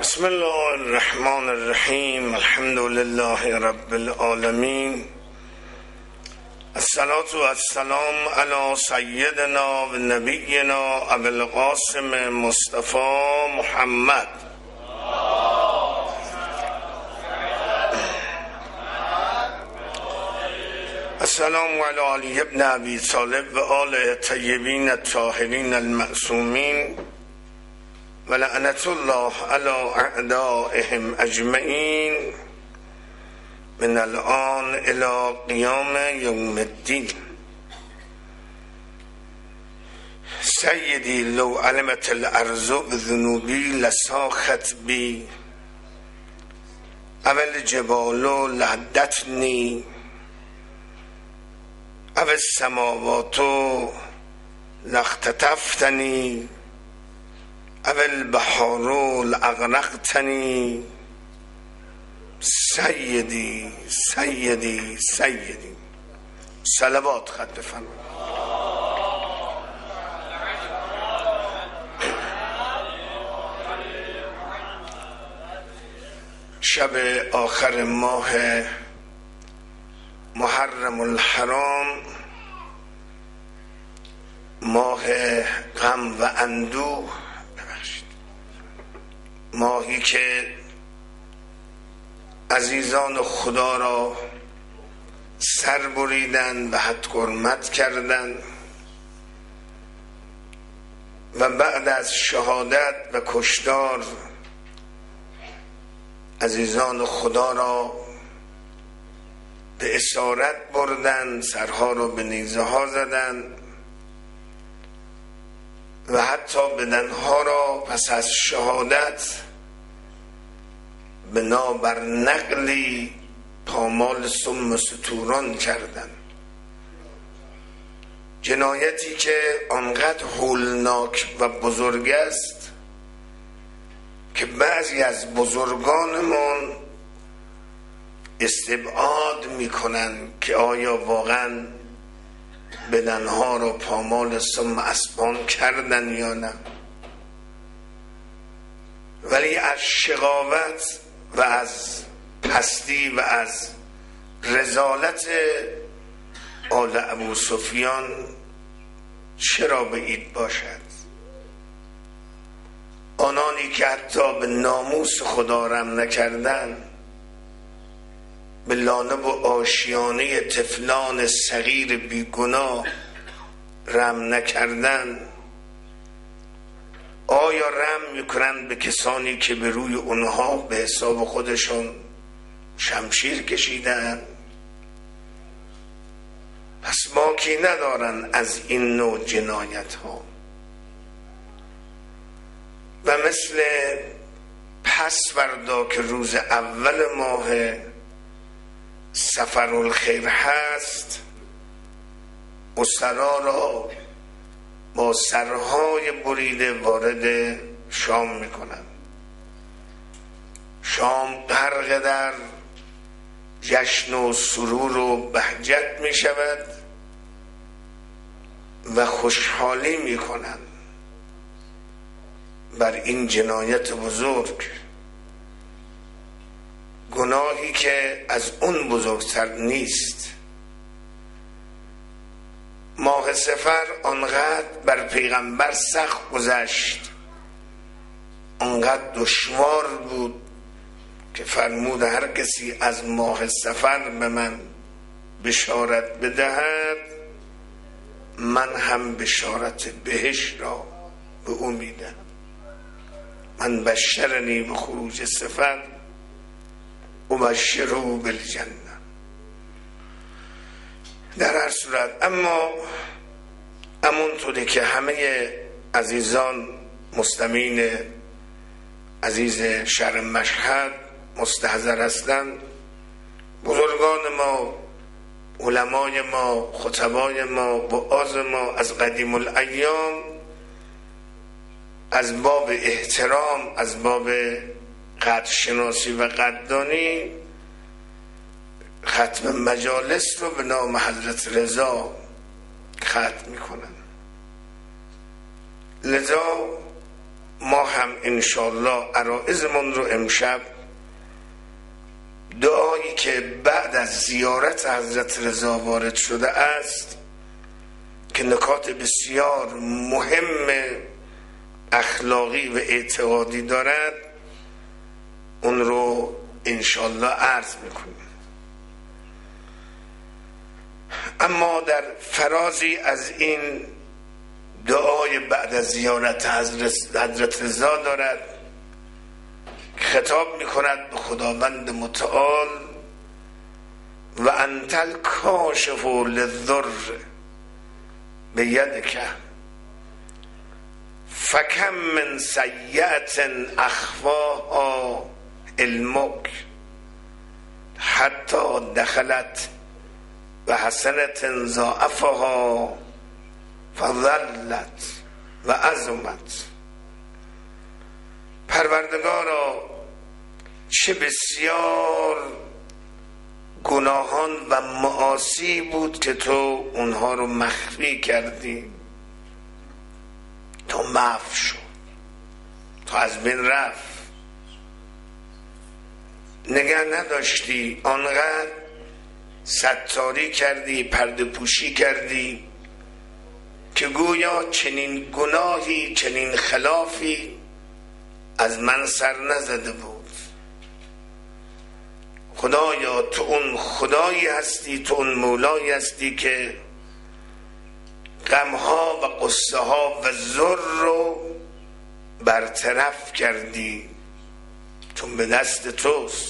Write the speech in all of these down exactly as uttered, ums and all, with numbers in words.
بسم الله الرحمن الرحیم. الحمد لله رب العالمین. الصلاة و السلام علی سیدنا و نبینا ابی القاسم مصطفی محمد. السلام علی علی ابن ابی طالب و آل طیبین الطاهرین المعصومین و لعنت الله علی اعدائهم اجمعین من الان الی قیام یوم الدین. سیدی لو علمت الارض بذنوبی لساخت بی اول جبال لهدتنی اول السماوات لاختطفتنی اول بحار اغرقتنی. سیدی سیدی سیدی صلوات خط بفرمایید. شب آخر ماه محرم الحرام، ماه غم و اندوه، ماهی که عزیزان خدا را سر بریدن و حد حرمت کردن و بعد از شهادت و کشتار عزیزان خدا را به اسارت بردن، سرها را به نیزه ها زدن و حتی بدنها را پس از شهادت بنا بر نقلی پامال سم ستوران کردن. جنایتی که آنقدر هولناک و بزرگ است که بعضی از بزرگانمون استبعاد میکنن که آیا واقعا بدنها را پامال سم اسبان کردن یا نه، ولی از شقاوت و از پستی و از رذالت آل ابو سفیان چرا بعید باشد؟ آنانی که حتی به ناموس خدا رحم نکردن، به لانه و آشیانه طفلان صغیر بیگناه رحم نکردن، آیا رحم میکنند به کسانی که به روی اونها به حساب خودشون شمشیر کشیدن؟ پس باکی ندارن از این نوع جنایت ها. و مثل پس فردا که روز اول ماه سفر الخیر هست، اسرا را با سرهای بریده وارد شام میکنن. شام غرق در جشن و سرور و بهجت میشود و خوشحالی میکنن بر این جنایت بزرگ، گناهی که از اون بزرگتر نیست. ماه سفر آنقدر بر پیغمبر سخت گذشت، آنقدر دشوار بود که فرمود هر کسی از ماه سفر به من بشارت بدهد، من هم بشارت بهشت را به او میدم. من بشرنی به خروج سفر ابشروا بالجنه. در هر صورت، اما همونطوری که همه عزیزان مستمعین عزیز شهر مشهد مستحضر هستند، بزرگان ما، علمای ما، خطبای ما، وعاظ ما از قدیم الایام از باب احترام، از باب قدرشناسی و قدردانی ختم مجالس رو به نام حضرت رضا ختم میکنن. لذا ما هم انشالله عرائضمون رو امشب دعایی که بعد از زیارت حضرت رضا وارد شده است که نکات بسیار مهم اخلاقی و اعتقادی دارد، اون رو انشالله عرض میکنیم. اما در فرازی از این دعای بعد از زیارت حضرت رضا دارد خطاب میکند به خداوند متعال: و انت الکاشف للضر بیدک فکم من سیئة اخفاها علمک حتی دخلت و حسنة ضاعفها فظلت و عظمت. پروردگارا چه بسیار گناهان و معاصی بود که تو اونها رو مخفی کردی، تو محو شد، تو از بین رفت، نگه نداشتی، آنقدر ستاری کردی، پرده پوشی کردی که گویا چنین گناهی، چنین خلافی از من سر نزده بود. خدایا تو اون خدایی هستی، تو اون مولایی هستی که غمها و قصه ها و ضر رو برطرف کردی، چون به دست توست.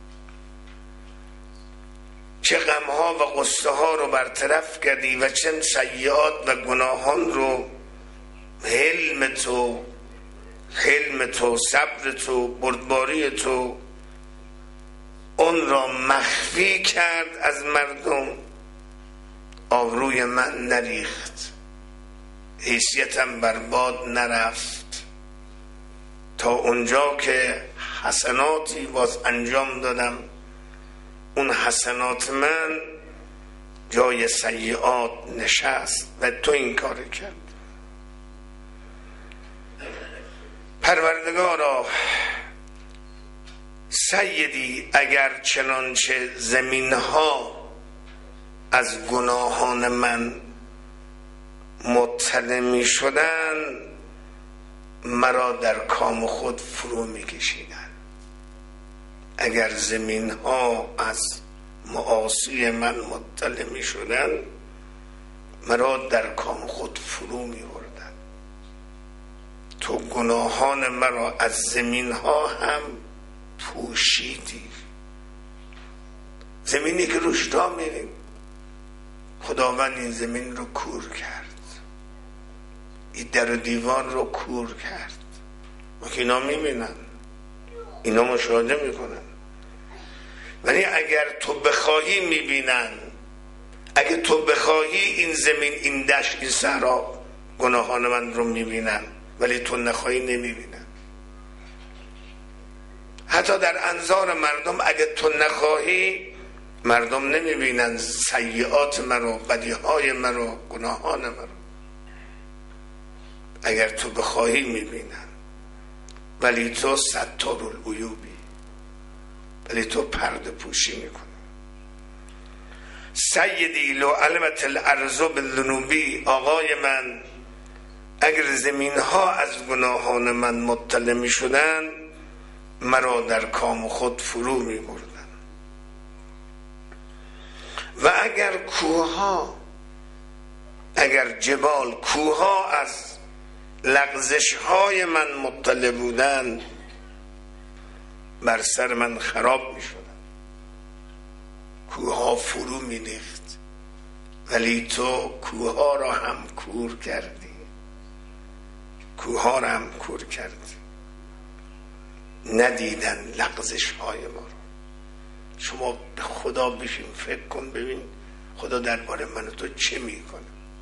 چه غمها و قصه ها رو برطرف کردی و چه سیئات و گناهان رو حلم تو، حلم تو، صبر تو، بردباری تو اون را مخفی کرد از مردم. آبروی من نریخت، حیثیتم برباد نرفت، تا اونجا که حسناتی باز انجام دادم، اون حسنات من جای سیئات نشست و تو این کار کرد. پروردگارا سیدی اگر چنانچه زمینها از گناهان من مطلع می شدن، مرا در کام خود فرو می کشیدن. اگر زمینها از معاصی من مطلع می شدن، مرا در کام خود فرو می بردن. تو گناهان مرا از زمینها هم پوشیدی. زمینی که روش تا میریم، خداوند این زمین رو کور کرد، این در و دیوار رو کور کرد. ما که اینا میبینن، اینا مشاهده میکنن، ولی اگر تو بخواهی میبینن. اگر تو بخواهی این زمین، این دشت، این صحرا گناهان من رو میبینن، ولی تو نخواهی نمیبینن. حتی در انظار مردم اگر تو نخواهی، مردم نمیبینن سیئات من رو، بدیهای من رو، گناهان من رو. اگر تو بخواهی میبینن، ولی تو ستار العیوبی، ولی تو پرده پوشی میکنی. سیدی لو علمت الارض بالذنوبی، آقای من اگر زمین ها از گناهان من مطلع می شدن، مرا در کام خود فرو می بردن. و اگر کوه ها، اگر جبال، کوه ها از لغزش های من مطلع بودن، بر سر من خراب می شدن، کوه ها فرو می ریخت. ولی تو کوه ها را هم کور کردی، کوه ها را هم کور کردی، ندیدن لغزش های ما رو. شما به خدا بشین فکر کن، ببین خدا درباره من و تو چه میکنه.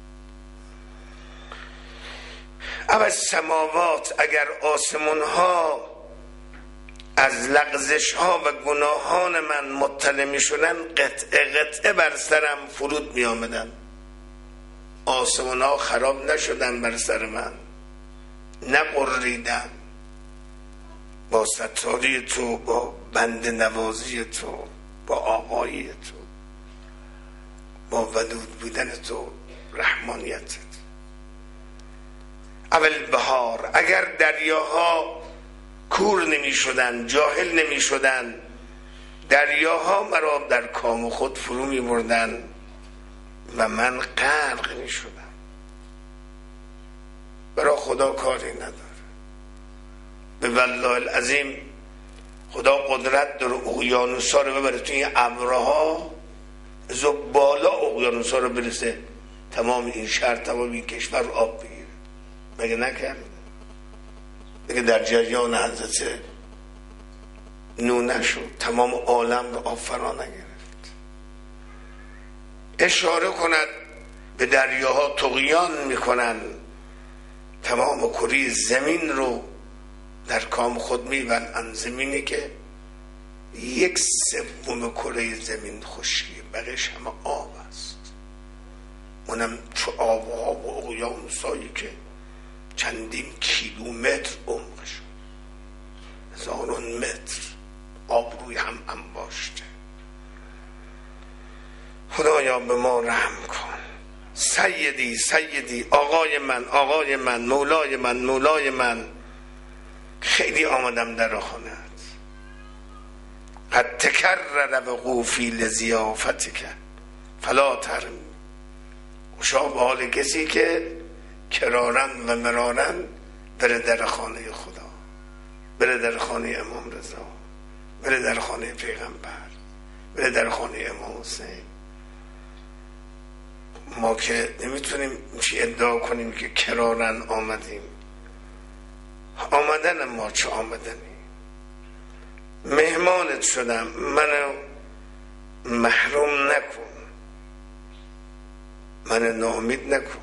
اما سماوات، اگر آسمان ها از لغزش ها و گناهان من مطلع می شدن، قطعه قطعه بر سرم فرود می آمدن. آسمان ها خراب نشدن بر سر من، نقریدن، با ستاری تو، با بند نوازی تو، با آقایی تو، با ودود بودن تو، رحمانیتت. اول بهار اگر دریاها کور نمی شدن، جاهل نمی شدن، دریاها مرا در کام خود فرو می بردن و من غرق می شدم. برای خدا کاری نداره. به والله العظیم خدا قدرت داره اقیانوسا رو ببره توی این ابرها، از بالا اقیانوسا رو برسه تمام این شهر، تمام این کشور رو آب بگیره. مگه نکرد؟ مگه در جریان حضرت نو نشد تمام عالم رو آب فرا نگرفت؟ اشاره کند به دریاها طغیان میکنن، تمام کره زمین رو در کام خود میبرن. زمینی که یک سوم کره زمین خشکی، بقیش همه آب است. اونم چو آبها و اقیانوسایی که چندین کیلومتر عمقش، هزاران متر آب روی هم انباشته. خدایا به ما رحم کن. سیدی سیدی، آقای من، آقای من، مولای من، مولای من. خیلی آمدم در خانه‌ات، قد تکرر وقوفی لضیافتک فلا ترم. خوشا به حال کسی که کرارن و مرارن بره در خانه خدا، بره در خانه امام رضا، بره در خانه پیغمبر، بره در خانه امام حسین. ما که نمیتونیم چی ادعا کنیم که کرارن آمدیم. آمدن ما چه آمدنی؟ مهمانت شدم، منو محروم نکن، منو ناامید نکن.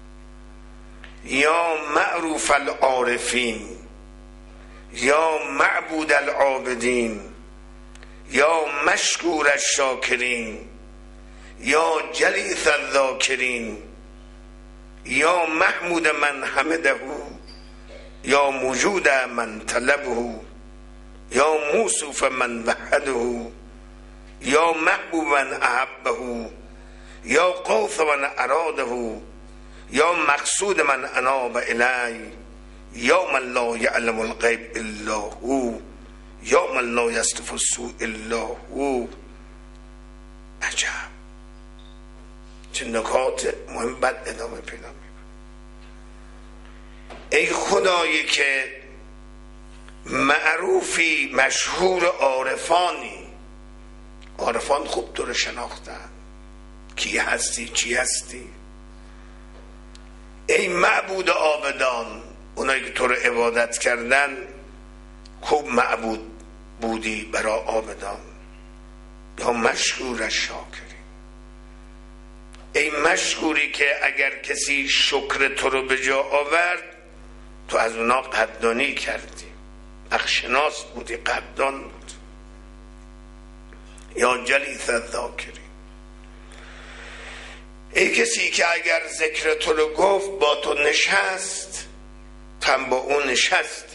یا معروف العارفین، یا معبود العابدین، یا مشکور الشاکرین، یا جلیس الذاکرین، یا محمود من حمده، یا موجود من طلبه، یا موصوف من وحده، یا محبوب من احبه، یا قوث من اراده، یا مقصود من اناب الی، یا من لا یعلم الغیب الا هو، یا من لا یصرف السوء الا هو. عجب چه نکات مهم. بعد ادامه پیدا میکنه. ای خدایی که معروفی، مشهور، عارفانی. عارفان خوب تو رو شناختن، کی هستی، چی هستی. ای معبود عابدان، اونایی که تو رو عبادت کردن خوب معبود بودی برای عابدان. یا مشکور شاکری، ای مشکوری که اگر کسی شکر تو رو به جا آورد تو از اونا قدردانی کردی، اخشناس بودی، قدردان بود. یا جلیس الذاکرین، ای کسی که اگر ذکر تو رو گفت با تو نشست، تم با اون نشستی،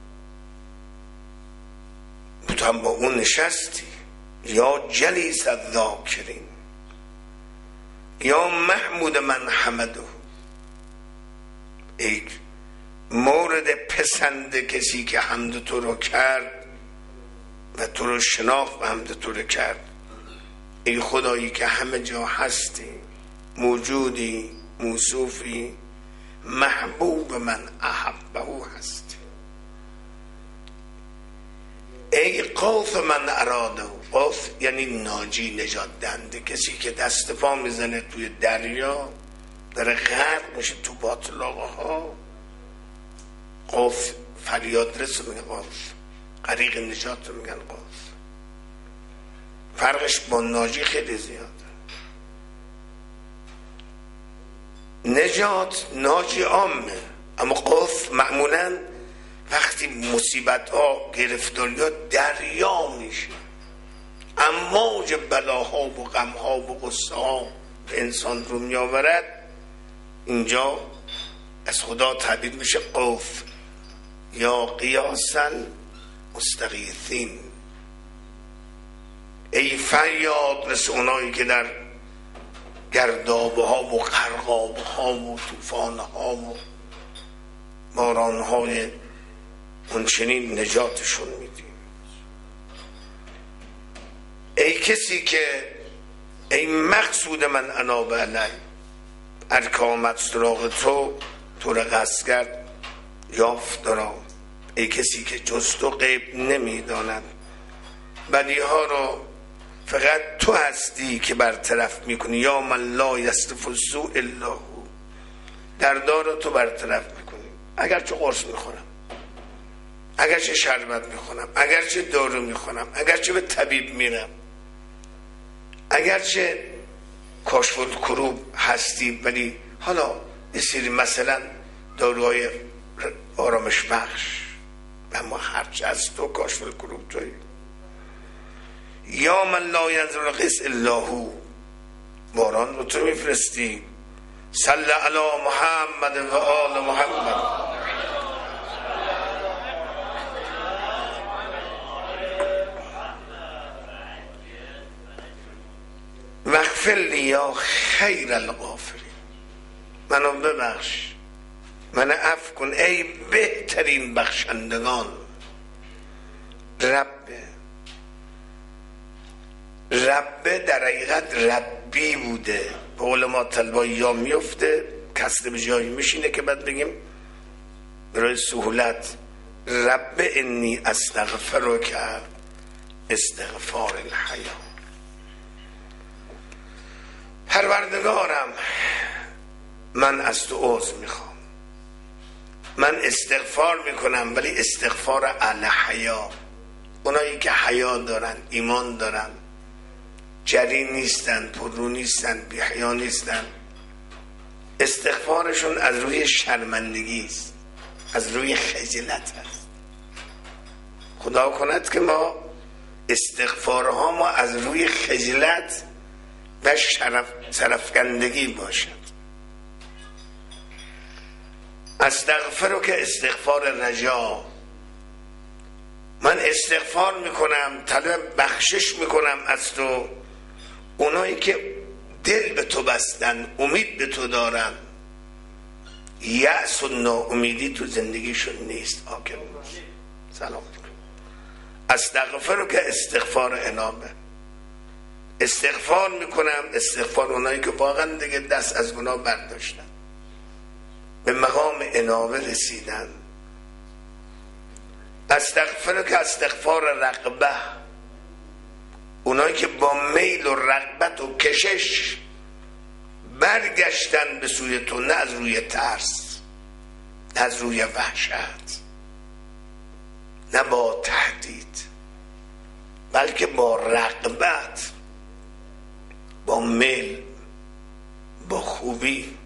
تم با اون نشستی. یا جلیس الذاکرین، یا محمود من حمده، ای مورد پسند کسی که حمد تو رو کرد و تو رو شناخت و حمد تو رو کرد. ای خدایی که همه جا هستی، موجودی، موصوفی، محبوب من احبه هستی. ای قوث من اراده، قوث یعنی ناجی، نجات دهنده، کسی که دست پا میزنه توی دریا داره غرق میشه تو باطلاقه ها، قوث فریاد رسو میگن قوث، غریق نجات رو میگن قوث. فرقش با ناجی خیلی زیاده. نجات ناجی عامه، اما قوث معمولا وقتی مصیبت ها، گرفتاری ها دریا میشه، امواج بلاها و غمها و غصه ها به انسان رو میآورد، اینجا از خدا تعبیر میشه قوث. یا قیاسا المستغیثین. ای فریاد رس اونایی که در گردابه ها و غرقابه ها و طوفان ها و باران های اونچنین نجاتشون میدی. ای کسی که ای مقصود من اناب علی، هر که آمد سراغ تو تو را قصد کرد یافت دارم. ای کسی که جز تو غیب نمیداند، بدی ها رو فقط تو هستی که برطرف میکنی. یا من لا یصرف السوء الا هو، دردا رو تو برطرف میکنی. اگرچه قرص میخورم، اگرچه شربت میخورم، اگرچه دارو میخورم، اگرچه به طبیب میرم، اگرچه کاشف الکروب هستی، ولی حالا یه سری مثلا داروهای آرامش بخش، اما هرچه از تو کاشف الکروب توی. یا من لا ینزل الغیث الا هو، باران رو تو میفرستی. صلی علی محمد و آل محمد. واغفر لی یا خیر الغافرین، منو ببخش، من عفو کن ای بهترین بخشندگان. رب رب در حقیقت ربی بوده، به قول ما طلبا یا میفته کسر به جایی میشینه که بعد بگیم برای سهولت رب انی استغفرک استغفار الحیا. پروردگارم من از تو عذر میخوام، من استغفار میکنم، ولی استغفار الحیا. اونایی که حیا دارن، ایمان دارن، جری نیستن، پررو نیستن، بی حیا نیستن، استغفارشون از روی شرمندگی است، از روی خجلت است. خدا کند که ما استغفارها ما از روی خجلت و شرف سرفکندگی باشد. استغفرک که استغفار رجا، من استغفار میکنم، طلب بخشش میکنم از تو. اونایی که دل به تو بستن، امید به تو دارن، یأس و ناامیدی تو زندگیشون نیست. آکر سلام. استغفرک که استغفار انابه، استغفار میکنم، استغفار اونایی که واقعا دیگه دست از گناه برداشتن، به مقام انابه رسیدن. استغفرک که استغفار رغبه، اونایی که با میل و رغبت و کشش برگشتن به سوی تو، نه از روی ترس، نه از روی وحشت، نه با تهدید، بلکه با رغبت، با میل، با خوبی.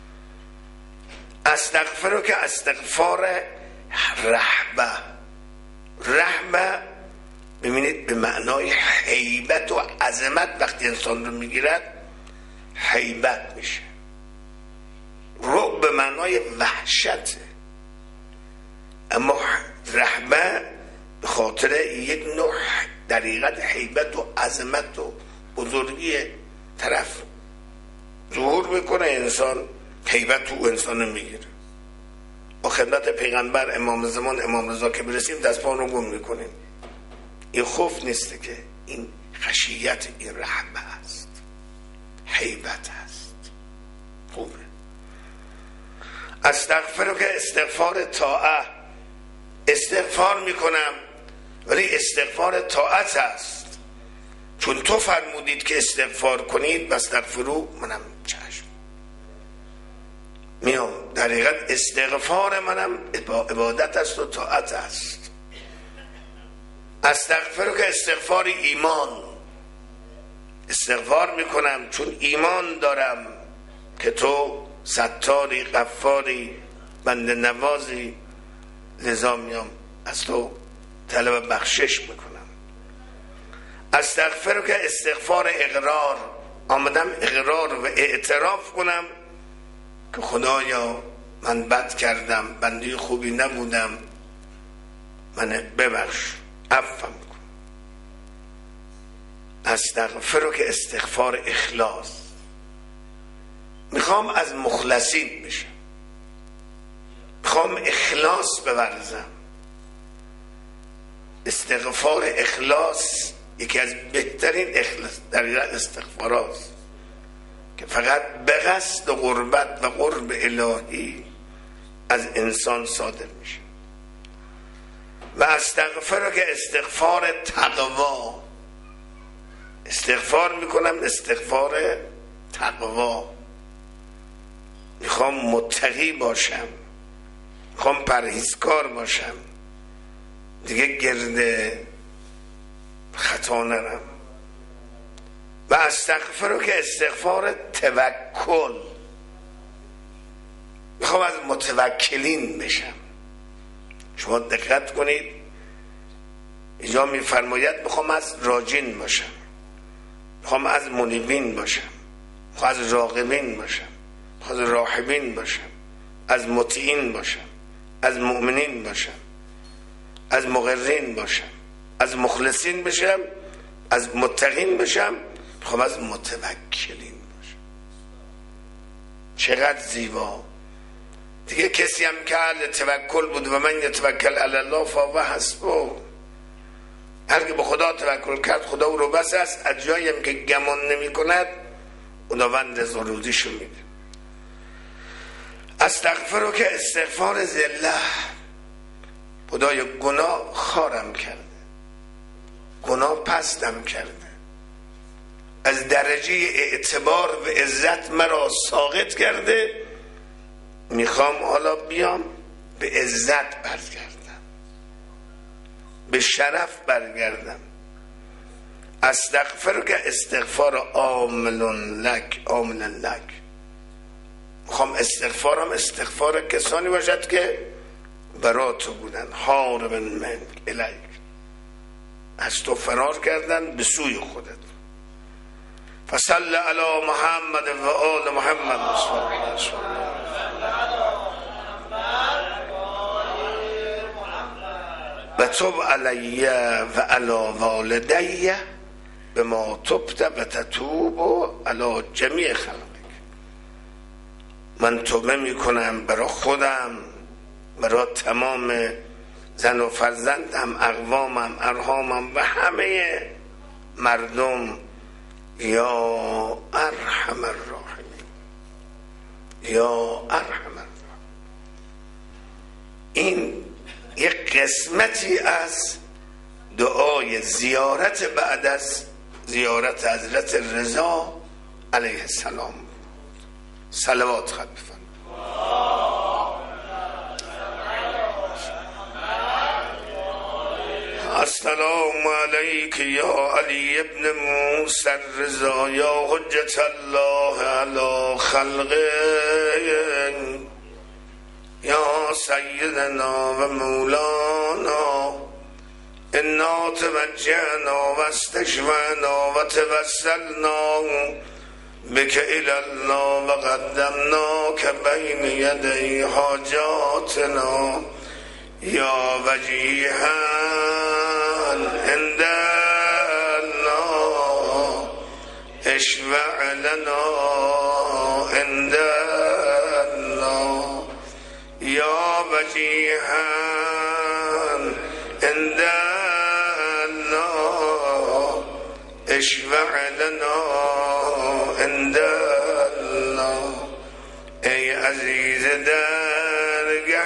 استغفرک که استغفار رهبه، رهبه ببینید به معنای هیبت و عظمت وقتی انسان رو میگیرد هیبت میشه. رعب به معنای وحشته، اما رهبه به خاطر یک نوع در حقیقت هیبت و عظمت و بزرگی طرف ظهور میکنه، انسان هیبت تو انسان میگیره. با خدمت پیغمبر امام زمان امام رضا که برسیم دست پا رو گم میکنیم. این خوف نیسته که این خشیت، این رهبه است، هیبت است. خوبه. استغفرک که استغفار طاعه، استغفار میکنم ولی استغفار طاعت است، چون تو فرمودید که استغفار کنید و استغفرو، منم چشم میام. در حقیقت استغفار منم عبادت است و طاعت است. استغفر که استغفار ایمان، استغفار میکنم چون ایمان دارم که تو ستاری، غفاری، بنده نوازی، لذا میام از تو طلب بخشش میکنم. استغفر که استغفار اقرار، آمدم اقرار و اعتراف کنم که خدایا من بد کردم، بنده خوبی نبودم، من ببخش. عفو کن. استغفرک که استغفار اخلاص، میخوام از مخلصین بشم، میخوام اخلاص بورزم. استغفار اخلاص یکی از بهترین اخلاص در استغفار است که فقط به قصد و قربت و قرب الهی از انسان صادر میشه. و استغفر که استغفار تقوا، استغفار میکنم استغفار تقوا، میخوام متقی باشم، میخوام پرهیزکار باشم، دیگه گرد خطا نرم. و استغفر که استغفار توکل، میخوام از متوکلین بشم. شما دقت کنید اینجا میفرماید میخوام از راجین باشم، میخوام از منیبین باشم، میخوام از راغبین باشم، میخوام از راحبین باشم، از مطیعین باشم، از مؤمنین باشم، از مقرین باشم، از مخلصین بشم، از متقین بشم، میخوام از متوکلین باشم. چقدر زیبا. دیگه کسی هم که اهل توکل بود و من یتوکل علی الله فهو حسبه، هر که به خدا توکل کرد خدا او رو بس است. از جایی هم که گمان نمی کند خداوند رزق و روزیشو میده. استغفر که استغفار ذله، خدای گناه خارم کرده، گناه پستم کرده، از درجه اعتبار و عزت مرا ساقط کرده، میخوام حالا بیام به عزت برگردم، به شرف برگردم. استغفر که استغفار عامل لک، عامل لک، میخوام استغفارم استغفار کسانی باشد که برا تو بودن، هارب من الیک، از تو فرار کردن به سوی خودت. فصل علی محمد و آل محمد صلی الله علیه و سلم. و تب علی و علی والدی به ما تبت و تتوب و علی جمیع خلقک. من توبه میکنم برای خودم، برای تمام زن و فرزندم، اقوامم، ارحامم و همه مردم. یا ارحم الراحمین، یا ارحم الراحمین. این یک قسمتی از دعای زیارت بعد از زیارت حضرت رضا علیه السلام. صلوات خلیفه. السلام علیک یا علی ابن موسی الرضا، یا حجت الله علی خلقه، یا سیدنا و مولانا. انا توجهنا و استشفعنا و توسلنا بک الی الله و قدمناک بین یدی حاجاتنا یا وجیها عند الله اشفع لنا عند الله یا وجیها عند الله اشفع لنا عند الله. ای عزیز درگه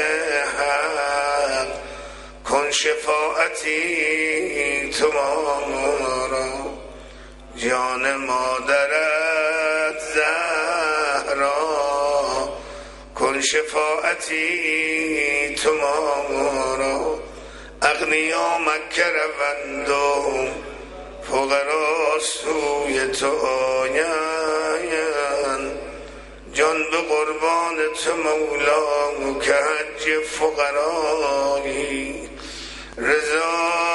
حق کن شفاعتی تو ما را، جان مادرت زهرا کن شفاعتی تو ما را. اغنیا مکه روند و فقرا سوی تو آیند، جان به قربان تو مولا که حج فقرایی رضا